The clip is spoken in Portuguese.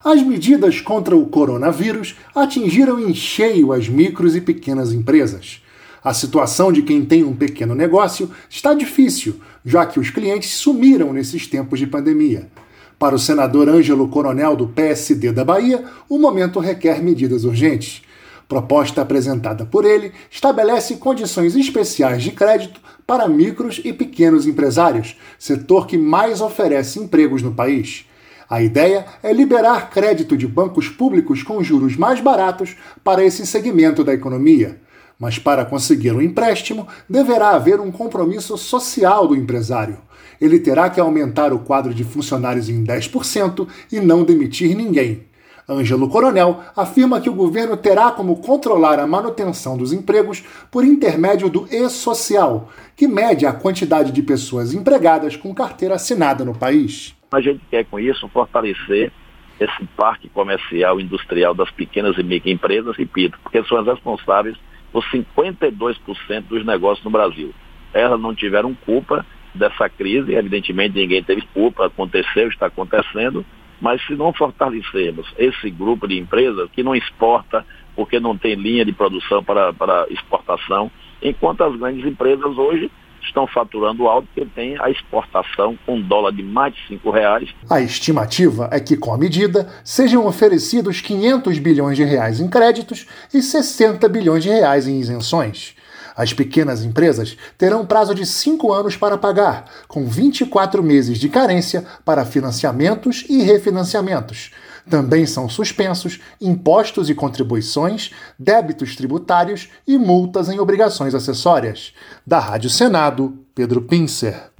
As medidas contra o coronavírus atingiram em cheio as micros e pequenas empresas. A situação de quem tem um pequeno negócio está difícil, já que os clientes sumiram nesses tempos de pandemia. Para o senador Ângelo Coronel, do PSD da Bahia, o momento requer medidas urgentes. Proposta apresentada por ele estabelece condições especiais de crédito para micros e pequenos empresários, setor que mais oferece empregos no país. A ideia é liberar crédito de bancos públicos com juros mais baratos para esse segmento da economia. Mas para conseguir um empréstimo, deverá haver um compromisso social do empresário. Ele terá que aumentar o quadro de funcionários em 10% e não demitir ninguém. Ângelo Coronel afirma que o governo terá como controlar a manutenção dos empregos por intermédio do E-Social, que mede a quantidade de pessoas empregadas com carteira assinada no país. A gente quer com isso fortalecer esse parque comercial industrial das pequenas e microempresas, repito, porque são as responsáveis por 52% dos negócios no Brasil. Elas não tiveram culpa dessa crise, evidentemente ninguém teve culpa, aconteceu, está acontecendo, mas se não fortalecermos esse grupo de empresas que não exporta, porque não tem linha de produção para exportação, enquanto as grandes empresas hoje estão faturando alto, porque tem a exportação com dólar de mais de R$5. A estimativa é que, com a medida, sejam oferecidos 500 bilhões de reais em créditos e 60 bilhões de reais em isenções. As pequenas empresas terão prazo de 5 anos para pagar, com 24 meses de carência para financiamentos e refinanciamentos. Também são suspensos impostos e contribuições, débitos tributários e multas em obrigações acessórias. Da Rádio Senado, Pedro Pincer.